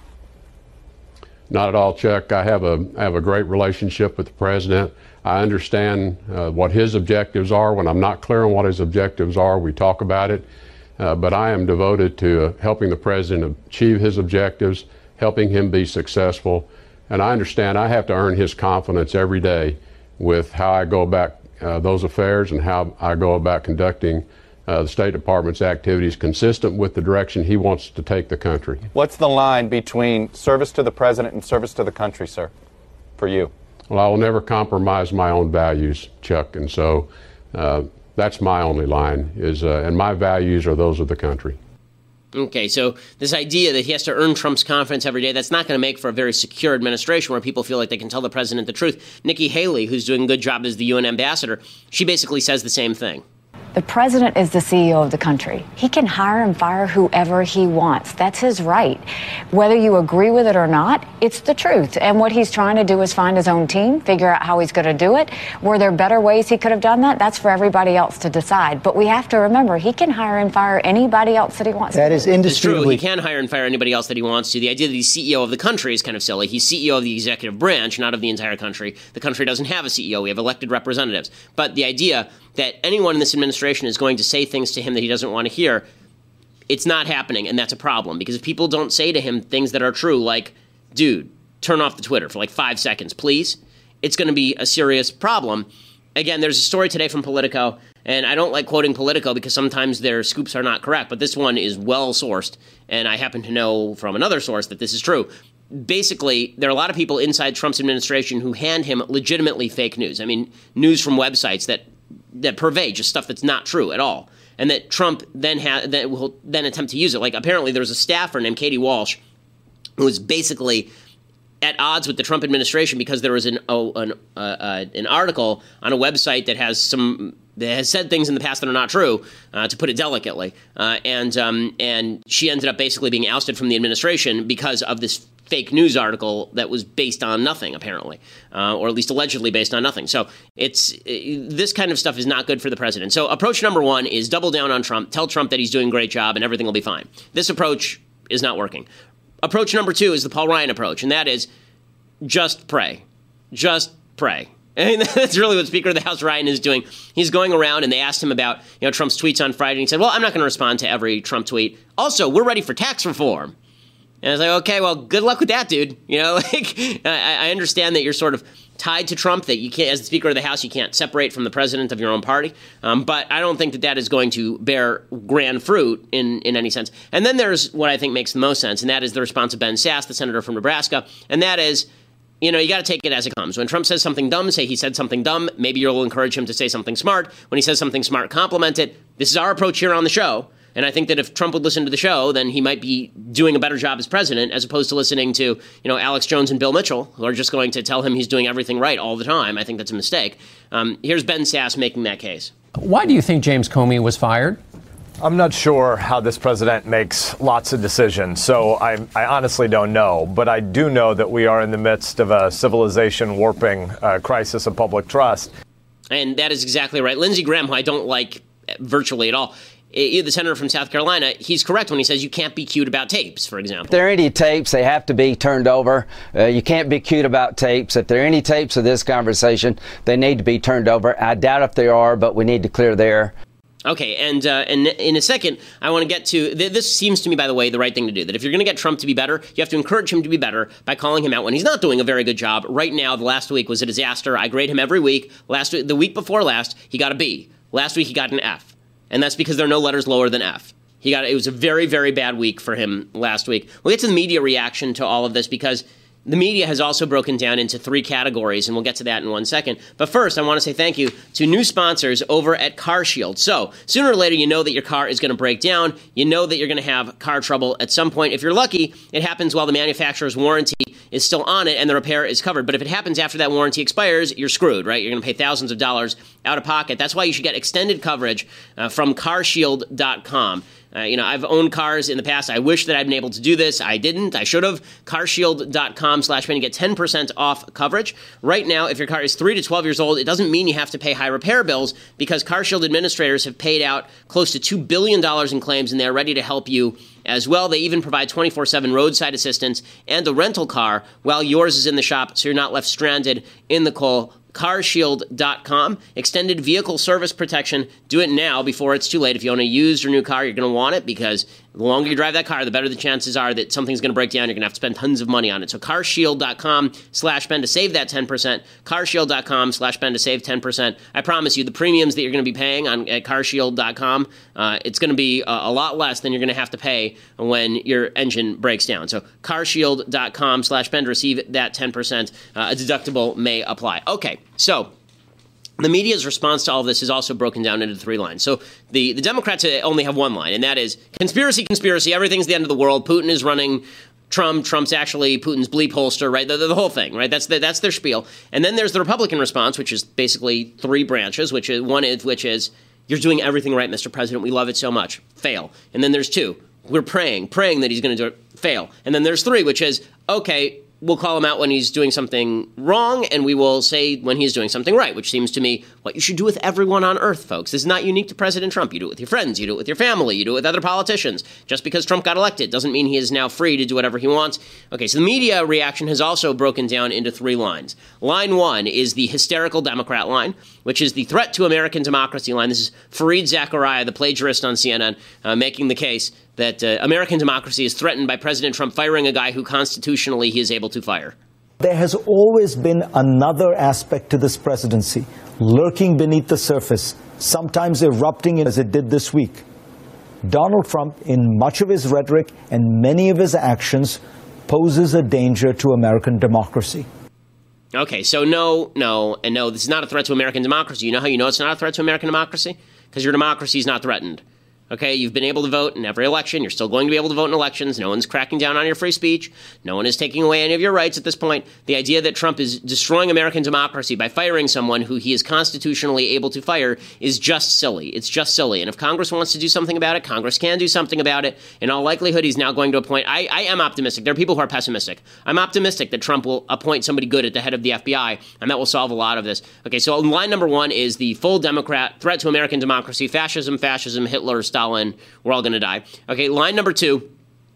Speaker 9: Not at all, Chuck. I have a I have a great relationship with the president. I understand uh, what his objectives are. When I'm not clear on what his objectives are, we talk about it. Uh, but I am devoted to uh, helping the president achieve his objectives, helping him be successful. And I understand I have to earn his confidence every day with how I go about uh, those affairs and how I go about conducting Uh, the State Department's activities consistent with the direction he wants to take the country.
Speaker 8: What's the line between service to the president and service to the country, sir, for you?
Speaker 9: Well, I will never compromise my own values, Chuck, and so uh, that's my only line, is, uh, and my values are those of the country.
Speaker 2: Okay, so this idea that he has to earn Trump's confidence every day, that's not going to make for a very secure administration where people feel like they can tell the president the truth. Nikki Haley, who's doing a good job as the U N ambassador, she basically says the same thing.
Speaker 10: The president is the C E O of the country. He can hire and fire whoever he wants. That's his right. Whether you agree with it or not, it's the truth. And what he's trying to do is find his own team, figure out how he's going to do it. Were there better ways he could have done that? That's for everybody else to decide. But we have to remember, he can hire and fire anybody else that he wants
Speaker 11: that
Speaker 10: to.
Speaker 11: That is indisputably.
Speaker 2: It's true. He can hire and fire anybody else that he wants to. The idea that he's C E O of the country is kind of silly. He's C E O of the executive branch, not of the entire country. The country doesn't have a C E O. We have elected representatives. But the idea that anyone in this administration is going to say things to him that he doesn't want to hear, it's not happening, and that's a problem. Because if people don't say to him things that are true, like, dude, turn off the Twitter for like five seconds, please, it's going to be a serious problem. Again, there's a story today from Politico, and I don't like quoting Politico because sometimes their scoops are not correct, but this one is well-sourced, and I happen to know from another source that this is true. basically, there are a lot of people inside Trump's administration who hand him legitimately fake news. I mean, news from websites that that pervade just stuff that's not true at all, and that Trump then ha- that will then attempt to use it. Like apparently, there was a staffer named Katie Walsh who was basically at odds with the Trump administration because there was an oh, an uh, uh, an article on a website that has some that has said things in the past that are not true, uh, to put it delicately, uh, and um, and she ended up basically being ousted from the administration because of this fake news article that was based on nothing, apparently, uh, or at least allegedly based on nothing. So it's it, this kind of stuff is not good for the president. So approach number one is double down on Trump, tell Trump that he's doing a great job and everything will be fine. This approach is not working. Approach number two is the Paul Ryan approach, and that is just pray. Just pray. And that's really what Speaker of the House Ryan is doing. He's going around, and they asked him about you know Trump's tweets on Friday, and he said, well, I'm not going to respond to every Trump tweet. Also, we're ready for tax reform. And I was like, okay, well, good luck with that, dude. You know, like I, I understand that you're sort of tied to Trump, that you can't, as the Speaker of the House, you can't separate from the president of your own party. Um, but I don't think that that is going to bear grand fruit in, in any sense. And then there's what I think makes the most sense, and that is the response of Ben Sasse, the senator from Nebraska. And that is, you know, you got to take it as it comes. When Trump says something dumb, say he said something dumb. Maybe you'll encourage him to say something smart. When he says something smart, compliment it. This is our approach here on the show. And I think that if Trump would listen to the show, then he might be doing a better job as president, as opposed to listening to, you know, Alex Jones and Bill Mitchell, who are just going to tell him he's doing everything right all the time. I think that's a mistake. Um, here's Ben Sasse making that case.
Speaker 11: Why do you think James Comey was fired?
Speaker 12: I'm not sure how this president makes lots of decisions, so I, I honestly don't know. But I do know that we are in the midst of a civilization warping uh, crisis of public trust.
Speaker 2: And that is exactly right. Lindsey Graham, who I don't like virtually at all, the senator from South Carolina, he's correct when he says you can't be cute about tapes, for example.
Speaker 13: If there are any tapes, they have to be turned over. Uh, you can't be cute about tapes. If there are any tapes of this conversation, they need to be turned over. I doubt if there are, but we need to clear the air.
Speaker 2: Okay, and uh, and in a second, I want to get to, th- this seems to me, by the way, the right thing to do, that if you're going to get Trump to be better, you have to encourage him to be better by calling him out when he's not doing a very good job. Right now, the last week was a disaster. I grade him every week. Last week, the week before last, he got a B. Last week, he got an F. And that's because there are no letters lower than F. He got it was a very, very bad week for him last week. We'll get to the media reaction to all of this because the media has also broken down into three categories, and we'll get to that in one second. But first, I want to say thank you to new sponsors over at CarShield. So sooner or later, you know that your car is going to break down. You know that you're going to have car trouble at some point. If you're lucky, it happens while the manufacturer's warranty is still on it and the repair is covered. But if it happens after that warranty expires, you're screwed, right? You're going to pay thousands of dollars out of pocket. That's why you should get extended coverage uh, from car shield dot com. Uh, you know, I've owned cars in the past. I wish that I'd been able to do this. I didn't. I should have. car shield dot com slash penny. Get ten percent off coverage. Right now, if your car is three to twelve years old, it doesn't mean you have to pay high repair bills because CarShield administrators have paid out close to two billion dollars in claims, and they're ready to help you as well. They even provide twenty-four seven roadside assistance and a rental car while yours is in the shop, so you're not left stranded in the cold. car shield dot com. Extended vehicle service protection. Do it now before it's too late. If you own a used or new car, you're going to want it because the longer you drive that car, the better the chances are that something's going to break down. You're going to have to spend tons of money on it. So car shield dot com slash Ben to save that ten percent. car shield dot com slash Ben to save ten percent. I promise you, the premiums that you're going to be paying on at car shield dot com, uh, it's going to be a, a lot less than you're going to have to pay when your engine breaks down. So car shield dot com slash Ben to receive that ten percent. Uh, a deductible may apply. Okay, so the media's response to all of this is also broken down into three lines. So the, the Democrats only have one line, and that is conspiracy, conspiracy, everything's the end of the world. Putin is running Trump. Trump's actually Putin's bleep holster, right? The, the, the whole thing, right? That's the, that's their spiel. And then there's the Republican response, which is basically three branches, which is one is which is you're doing everything right, Mister President. We love it so much. Fail. And then there's two. We're praying, praying that he's going to do it. Fail. And then there's three, which is, okay, we'll call him out when he's doing something wrong, and we will say when he's doing something right, which seems to me what you should do with everyone on earth, folks. This is not unique to President Trump. You do it with your friends. You do it with your family. You do it with other politicians. Just because Trump got elected doesn't mean he is now free to do whatever he wants. Okay, so the media reaction has also broken down into three lines. Line one is the hysterical Democrat line, which is the threat to American democracy line. This is Fareed Zakaria, the plagiarist on C N N, uh, making the case that uh, American democracy is threatened by President Trump firing a guy who constitutionally he is able to fire.
Speaker 14: There has always been another aspect to this presidency, lurking beneath the surface, sometimes erupting as it did this week. Donald Trump, in much of his rhetoric and many of his actions, poses a danger to American democracy.
Speaker 2: Okay, so no, no, and no, this is not a threat to American democracy. You know how you know it's not a threat to American democracy? Because your democracy is not threatened. Okay, you've been able to vote in every election. You're still going to be able to vote in elections. No one's cracking down on your free speech. No one is taking away any of your rights at this point. The idea that Trump is destroying American democracy by firing someone who he is constitutionally able to fire is just silly. It's just silly. And if Congress wants to do something about it, Congress can do something about it. In all likelihood, he's now going to appoint. I, I am optimistic. There are people who are pessimistic. I'm optimistic that Trump will appoint somebody good at the head of the F B I, and that will solve a lot of this. Okay, so line number one is the full Democrat threat to American democracy, fascism, fascism, Hitler, Stalin. We're all going to die. Okay, line number two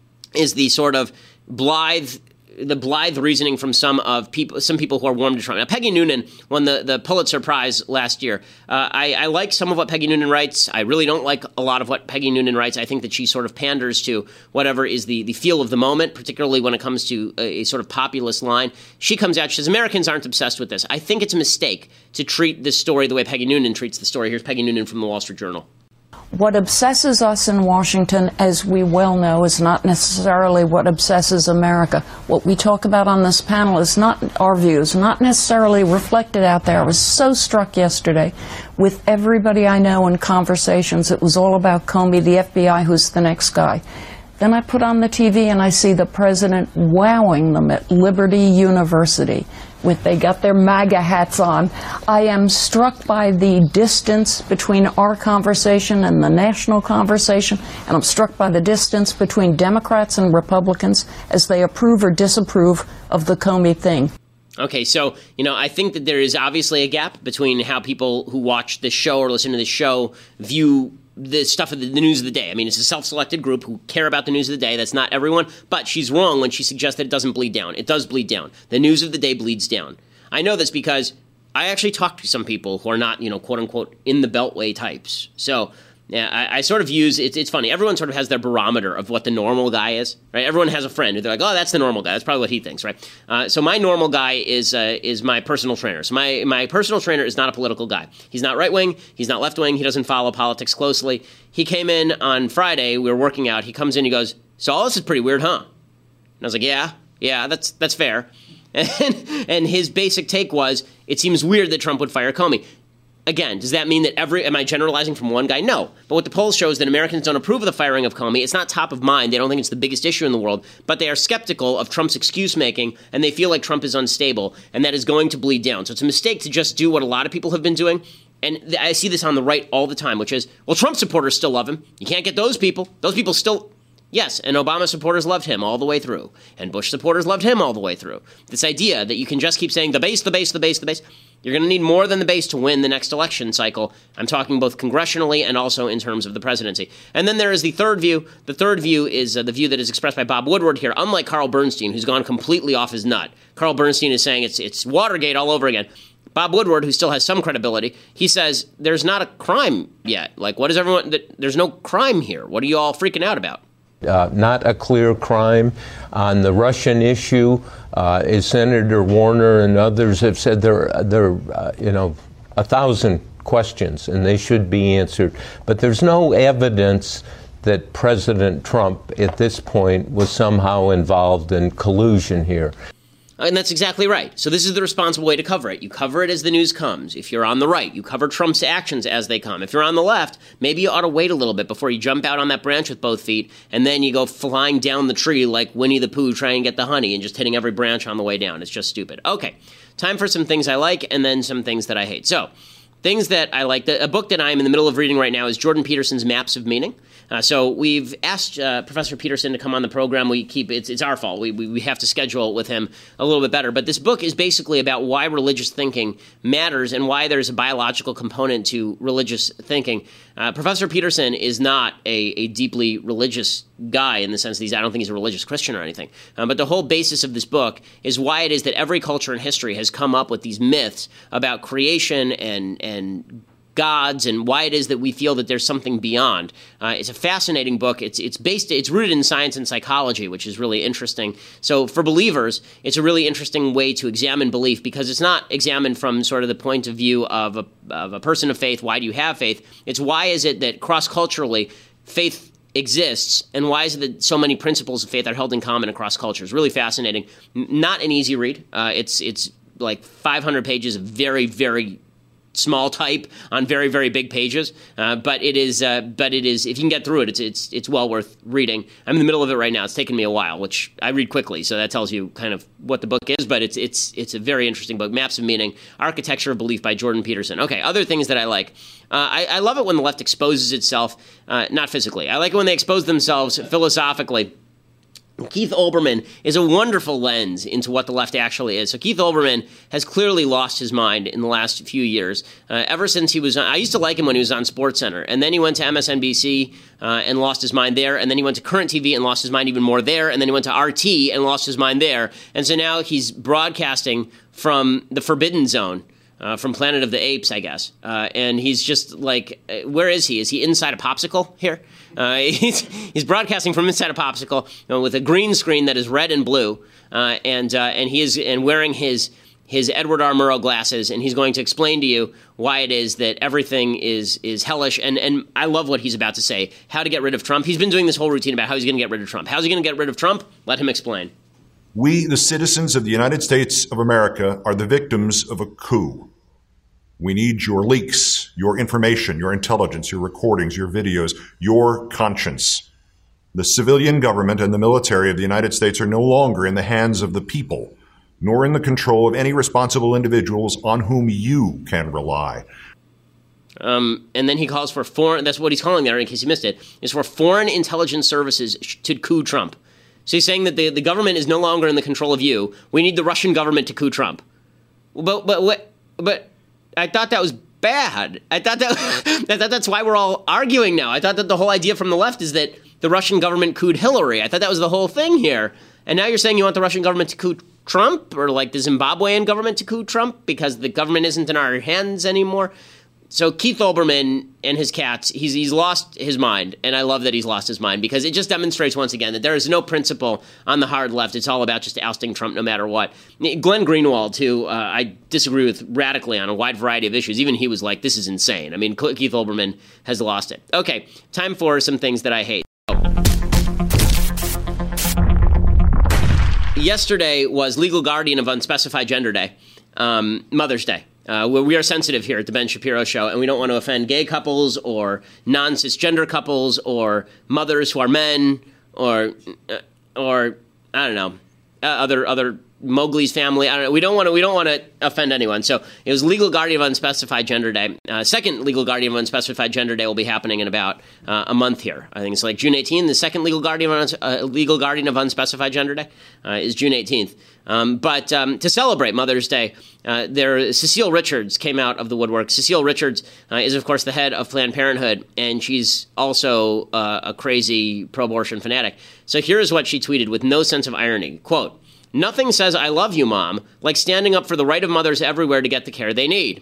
Speaker 2: is the sort of blithe, the blithe reasoning from some of people, some people who are warm to Trump. Now, Peggy Noonan won the, the Pulitzer Prize last year. Uh, I, I like some of what Peggy Noonan writes. I really don't like a lot of what Peggy Noonan writes. I think that she sort of panders to whatever is the, the feel of the moment, particularly when it comes to a, a sort of populist line. She comes out, she says, Americans aren't obsessed with this. I think it's a mistake to treat this story the way Peggy Noonan treats the story. Here's Peggy Noonan from the Wall Street Journal.
Speaker 15: What obsesses us in Washington, as we well know, is not necessarily what obsesses America. What we talk about on this panel is not our views, not necessarily reflected out there. I was so struck yesterday with everybody I know in conversations. It was all about Comey, the F B I, who's the next guy. Then I put on the T V and I see the president wowing them at Liberty University. With they got their MAGA hats on. I am struck by the distance between our conversation and the national conversation, and I'm struck by the distance between Democrats and Republicans as they approve or disapprove of the Comey thing.
Speaker 2: Okay, so, you know, I think that there is obviously a gap between how people who watch this show or listen to this show view the stuff of the, the news of the day. I mean, it's a self-selected group who care about the news of the day. That's not everyone, but she's wrong when she suggests that it doesn't bleed down. It does bleed down. The news of the day bleeds down. I know this because I actually talked to some people who are not, you know, quote-unquote, in the Beltway types. So, yeah, I, I sort of use, it's, it's funny, everyone sort of has their barometer of what the normal guy is, right? Everyone has a friend who they're like, oh, that's the normal guy. That's probably what he thinks, right? Uh, so my normal guy is uh, is my personal trainer. So my, my personal trainer is not a political guy. He's not right-wing. He's not left-wing. He doesn't follow politics closely. He came in on Friday. We were working out. He comes in. He goes, so all this is pretty weird, huh? And I was like, yeah, yeah, that's that's fair. And, and his basic take was, it seems weird that Trump would fire Comey. Again, does that mean that every, am I generalizing from one guy? No. But what the poll shows is that Americans don't approve of the firing of Comey. It's not top of mind. They don't think it's the biggest issue in the world, but they are skeptical of Trump's excuse making, and they feel like Trump is unstable, and that is going to bleed down. So it's a mistake to just do what a lot of people have been doing. And th- I see this on the right all the time, which is, well, Trump supporters still love him. You can't get those people. Those people still... Yes, and Obama supporters loved him all the way through. And Bush supporters loved him all the way through. This idea that you can just keep saying the base, the base, the base, the base. You're going to need more than the base to win the next election cycle. I'm talking both congressionally and also in terms of the presidency. And then there is the third view. The third view is uh, the view that is expressed by Bob Woodward here, unlike Carl Bernstein, who's gone completely off his nut. Carl Bernstein is saying it's it's Watergate all over again. Bob Woodward, who still has some credibility, he says there's not a crime yet. Like, what is everyone, that there's no crime here. What are you all freaking out about?
Speaker 16: Uh, not a clear crime. On the Russian issue, uh, as Senator Warner and others have said, there, there, uh, you know, a thousand questions, and they should be answered. But there's no evidence that President Trump, at this point, was somehow involved in collusion here.
Speaker 2: And that's exactly right. So this is the responsible way to cover it. You cover it as the news comes. If you're on the right, you cover Trump's actions as they come. If you're on the left, maybe you ought to wait a little bit before you jump out on that branch with both feet, and then you go flying down the tree like Winnie the Pooh trying to get the honey and just hitting every branch on the way down. It's just stupid. Okay, time for some things I like and then some things that I hate. So, things that I like. A book that I'm in the middle of reading right now is Jordan Peterson's Maps of Meaning. Uh, so we've asked uh, Professor Peterson to come on the program. We keep it's it's our fault. We, we we have to schedule with him a little bit better. But this book is basically about why religious thinking matters and why there's a biological component to religious thinking. Uh, Professor Peterson is not a, a deeply religious guy in the sense that he's, I don't think he's a religious Christian or anything. Um, but the whole basis of this book is why it is that every culture in history has come up with these myths about creation and and gods and why it is that we feel that there's something beyond. Uh, it's a fascinating book. It's it's based, it's rooted in science and psychology, which is really interesting. So for believers, it's a really interesting way to examine belief because it's not examined from sort of the point of view of a, of a person of faith. Why do you have faith? It's why is it that cross-culturally faith exists, and why is it that so many principles of faith are held in common across cultures? Really fascinating. N- not an easy read. Uh, it's it's like five hundred pages of very, very small type on very, very big pages. Uh, but it is, uh, but it is. If you can get through it, it's it's it's well worth reading. I'm in the middle of it right now. It's taken me a while, which I read quickly, so that tells you kind of what the book is. But it's it's it's a very interesting book. Maps of Meaning, Architecture of Belief by Jordan Peterson. Okay, other things that I like. Uh, I, I love it when the left exposes itself, uh, not physically. I like it when they expose themselves philosophically. Keith Olbermann is a wonderful lens into what the left actually is. So Keith Olbermann has clearly lost his mind in the last few years. Uh, ever since he was on, I used to like him when he was on SportsCenter, and then he went to M S N B C uh, and lost his mind there, and then he went to Current T V and lost his mind even more there, and then he went to R T and lost his mind there. And so now he's broadcasting from the Forbidden Zone. Uh, from Planet of the Apes, I guess. Uh, and he's just like, uh, where is he? Is he inside a popsicle here? Uh, he's, he's broadcasting from inside a popsicle, you know, with a green screen that is red and blue. Uh, and uh, and he is and wearing his his Edward R. Murrow glasses, and he's going to explain to you why it is that everything is is hellish. And, and I love what he's about to say, how to get rid of Trump. He's been doing this whole routine about how he's going to get rid of Trump. How's he going to get rid of Trump? Let him explain.
Speaker 17: We, the citizens of the United States of America, are the victims of a coup. We need your leaks, your information, your intelligence, your recordings, your videos, your conscience. The civilian government and the military of the United States are no longer in the hands of the people, nor in the control of any responsible individuals on whom you can rely.
Speaker 2: Um, and then he calls for foreign, that's what he's calling there in case you missed it, is for foreign intelligence services to coup Trump. So he's saying that the, the government is no longer in the control of you. We need the Russian government to coup Trump. But, but, what, but, I thought that was bad. I thought that I thought that's why we're all arguing now. I thought that the whole idea from the left is that the Russian government couped Hillary. I thought that was the whole thing here. And now you're saying you want the Russian government to coup Trump, or like the Zimbabwean government to coup Trump because the government isn't in our hands anymore. So Keith Olbermann and his cats, he's he's lost his mind, and I love that he's lost his mind because it just demonstrates once again that there is no principle on the hard left. It's all about just ousting Trump no matter what. Glenn Greenwald, who uh, I disagree with radically on a wide variety of issues, even he was like, this is insane. I mean, Keith Olbermann has lost it. Okay, time for some things that I hate. Oh. Yesterday was Legal Guardian of Unspecified Gender Day, um, Mother's Day. Uh, we are sensitive here at the Ben Shapiro Show, and we don't want to offend gay couples or non-cisgender couples or mothers who are men or, uh, or I don't know, uh, other other Mowgli's family. I don't know. We don't want to. We don't want to offend anyone. So it was Legal Guardian of Unspecified Gender Day. Uh, second Legal Guardian of Unspecified Gender Day will be happening in about uh, a month here. I think it's like June eighteenth. The second Legal Guardian of, uh, Legal Guardian of Unspecified Gender Day uh, is June eighteenth. Um, but um, to celebrate Mother's Day, uh, there Cecile Richards came out of the woodwork. Cecile Richards uh, is, of course, the head of Planned Parenthood, and she's also uh, a crazy pro-abortion fanatic. So here's what she tweeted with no sense of irony. Quote, "Nothing says I love you, Mom, like standing up for the right of mothers everywhere to get the care they need."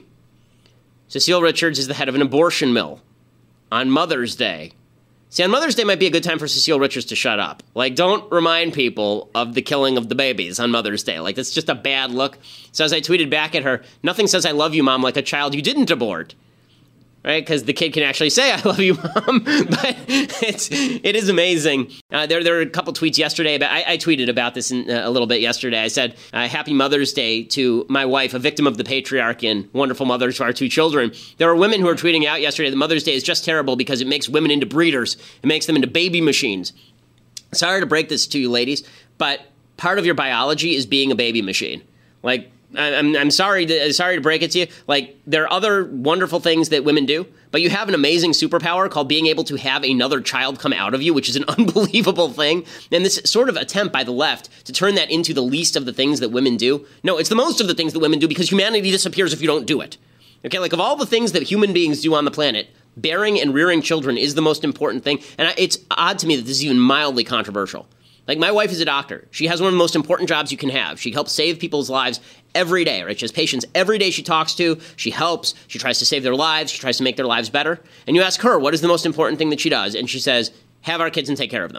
Speaker 2: Cecile Richards is the head of an abortion mill on Mother's Day. See, on Mother's Day might be a good time for Cecile Richards to shut up. Like, don't remind people of the killing of the babies on Mother's Day. Like, that's just a bad look. So as I tweeted back at her, nothing says I love you, Mom, like a child you didn't abort. Right? Because the kid can actually say, I love you, Mom. But it's, it is amazing. Uh, there, there were a couple tweets yesterday. About, I, I tweeted about this in, uh, a little bit yesterday. I said, uh, Happy Mother's Day to my wife, a victim of the patriarchy and wonderful mother to our two children. There were women who were tweeting out yesterday that Mother's Day is just terrible because it makes women into breeders. It makes them into baby machines. Sorry to break this to you, ladies, but part of your biology is being a baby machine. Like, I'm I'm sorry to sorry to break it to you. Like, there are other wonderful things that women do, but you have an amazing superpower called being able to have another child come out of you, which is an unbelievable thing. And this sort of attempt by the left to turn that into the least of the things that women do. No, it's the most of the things that women do because humanity disappears if you don't do it. Okay, like of all the things that human beings do on the planet, bearing and rearing children is the most important thing. And it's odd to me that this is even mildly controversial. Like, my wife is a doctor. She has one of the most important jobs you can have. She helps save people's lives every day, right? She has patients every day she talks to. She helps. She tries to save their lives. She tries to make their lives better. And you ask her, what is the most important thing that she does? And she says, have our kids and take care of them.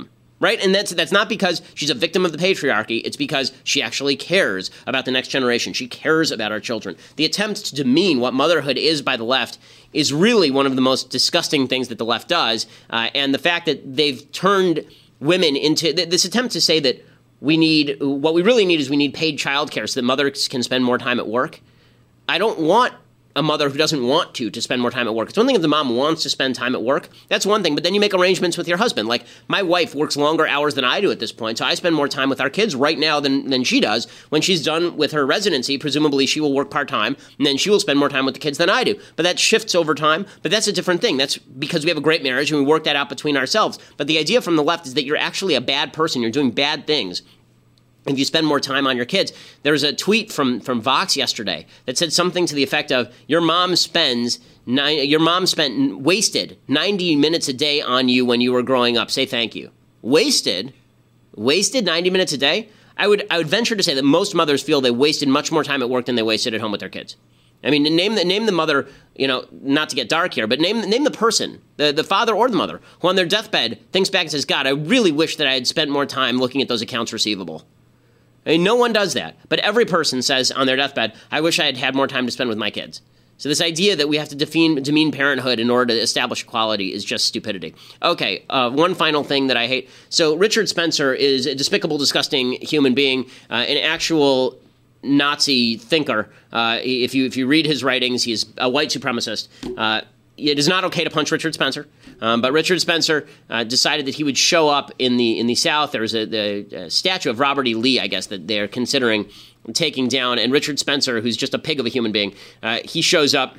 Speaker 2: right? And that's that's not because she's a victim of the patriarchy. It's because she actually cares about the next generation. She cares about our children. The attempt to demean what motherhood is by the left is really one of the most disgusting things that the left does. Uh, and the fact that they've turned women into th- this attempt to say that we need, what we really need is we need paid childcare so that mothers can spend more time at work. I don't want a mother who doesn't want to to spend more time at work. It's one thing if the mom wants to spend time at work. That's one thing. But then you make arrangements with your husband. Like, my wife works longer hours than I do at this point, so I spend more time with our kids right now than, than she does. When she's done with her residency, presumably she will work part-time, and then she will spend more time with the kids than I do. But that shifts over time. But that's a different thing. That's because we have a great marriage and we work that out between ourselves. But the idea from the left is that you're actually a bad person. You're doing bad things if you spend more time on your kids. There was a tweet from, from Vox yesterday that said something to the effect of, your mom spends nine, your mom spent wasted ninety minutes a day on you when you were growing up. Say thank you. Wasted? Wasted ninety minutes a day? I would I would venture to say that most mothers feel they wasted much more time at work than they wasted at home with their kids. I mean, name the name the mother, you know, not to get dark here, but name name the person, the, the father or the mother, who on their deathbed thinks back and says, God, I really wish that I had spent more time looking at those accounts receivable. I mean, no one does that. But every person says on their deathbed, I wish I had had more time to spend with my kids. So this idea that we have to demean, demean parenthood in order to establish equality is just stupidity. Okay, uh, one final thing that I hate. So Richard Spencer is a despicable, disgusting human being, uh, an actual Nazi thinker. Uh, if you if you read his writings, he's a white supremacist. Uh, it is not okay to punch Richard Spencer, um, but Richard Spencer uh, decided that he would show up in the in the South. There's a, the, a statue of Robert E. Lee, I guess, that they're considering taking down. And Richard Spencer, who's just a pig of a human being, uh, he shows up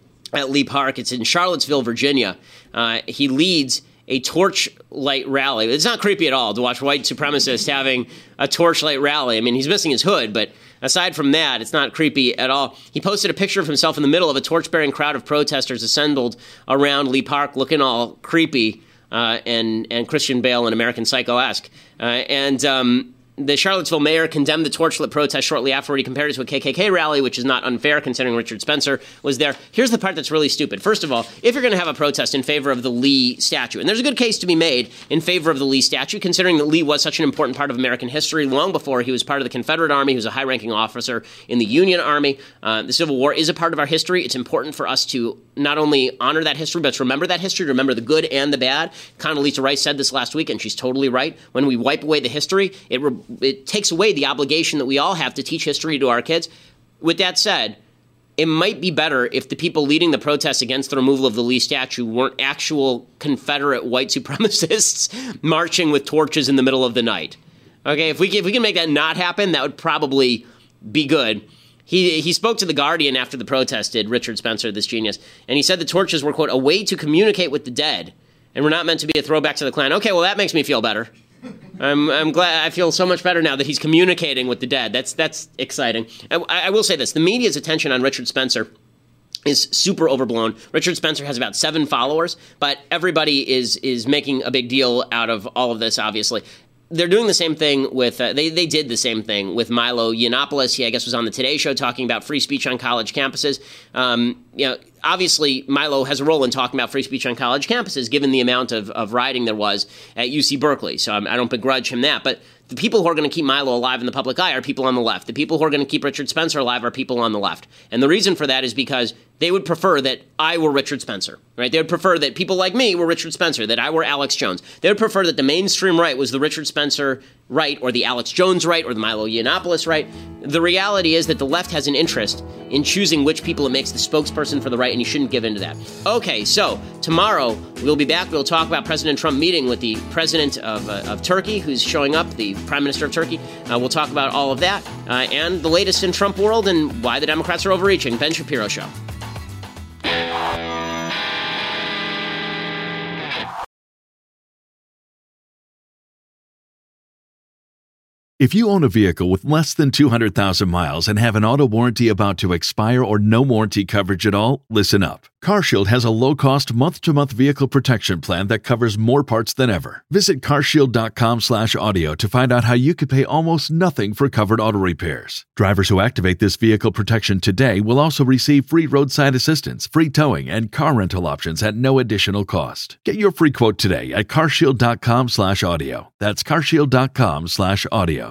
Speaker 2: at Lee Park. It's in Charlottesville, Virginia. Uh, he leads a torchlight rally. It's not creepy at all to watch white supremacists having a torchlight rally. I mean, he's missing his hood, but aside from that, it's not creepy at all. He posted a picture of himself in the middle of a torch-bearing crowd of protesters assembled around Lee Park, looking all creepy uh, and and Christian Bale and American Psycho-esque. Uh, and um, the Charlottesville mayor condemned the torchlit protest shortly afterward. He compared it to a K K K rally, which is not unfair considering Richard Spencer was there. Here's the part that's really stupid. First of all, if you're going to have a protest in favor of the Lee statue, and there's a good case to be made in favor of the Lee statue, considering that Lee was such an important part of American history long before he was part of the Confederate Army. He was a high-ranking officer in the Union Army. Uh, the Civil War is a part of our history. It's important for us to not only honor that history, but to remember that history, to remember the good and the bad. Condoleezza Rice said this last week, and she's totally right. When we wipe away the history, it re- it takes away the obligation that we all have to teach history to our kids. With that said, it might be better if the people leading the protests against the removal of the Lee statue weren't actual Confederate white supremacists marching with torches in the middle of the night. Okay, if we if we can make that not happen, that would probably be good. He he spoke to The Guardian after the protest did, Richard Spencer, this genius, and he said the torches were, quote, a way to communicate with the dead and were not meant to be a throwback to the Klan. Okay, well, that makes me feel better. I'm I'm glad. I feel so much better now that he's communicating with the dead. That's that's exciting. I, I will say this: the media's attention on Richard Spencer is super overblown. Richard Spencer has about seven followers, but everybody is is making a big deal out of all of this. Obviously, they're doing the same thing with. Uh, they they did the same thing with Milo Yiannopoulos. He, I guess, was on the Today Show talking about free speech on college campuses. Um, you know. Obviously, Milo has a role in talking about free speech on college campuses, given the amount of, of rioting there was at U C Berkeley. So I'm, I don't begrudge him that. But the people who are going to keep Milo alive in the public eye are people on the left. The people who are going to keep Richard Spencer alive are people on the left. And the reason for that is because they would prefer that I were Richard Spencer, right? They would prefer that people like me were Richard Spencer, that I were Alex Jones. They would prefer that the mainstream right was the Richard Spencer right, or the Alex Jones right, or the Milo Yiannopoulos right. The reality is that the left has an interest in choosing which people it makes the spokesperson for the right, and you shouldn't give in to that. Okay, so tomorrow we'll be back. We'll talk about President Trump meeting with the president of, uh, of Turkey, who's showing up, the prime minister of Turkey. Uh, we'll talk about all of that uh, and the latest in Trump world and why the Democrats are overreaching. Ben Shapiro Show.
Speaker 1: If you own a vehicle with less than two hundred thousand miles and have an auto warranty about to expire or no warranty coverage at all, listen up. CarShield has a low-cost month-to-month vehicle protection plan that covers more parts than ever. Visit carshield.com slash audio to find out how you could pay almost nothing for covered auto repairs. Drivers who activate this vehicle protection today will also receive free roadside assistance, free towing, and car rental options at no additional cost. Get your free quote today at carshield.com slash audio. That's carshield.com slash audio.